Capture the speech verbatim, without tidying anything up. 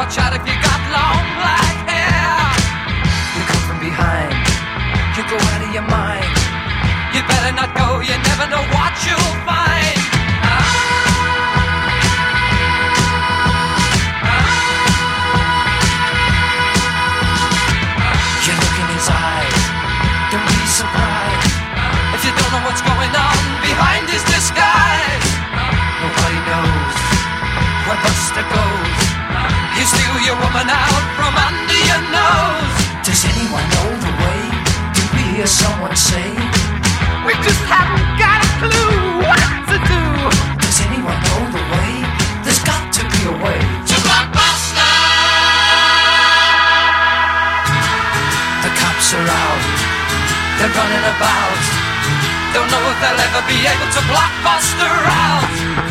watch out if you got long black hair. You come from behind, you go out of your mind. You better not go, you never know what you'll find. You look in his eyes, don't be surprised if you don't know what's going on behind his disguise. Nobody knows where Buster goes. You steal your woman out from under your nose. Does anyone know the way? Do we hear someone say, we just haven't got a clue what to do? Does anyone know the way? There's got to be a way to Blockbuster. The cops are out, they're running about. Don't know if they'll ever be able to block Buster out.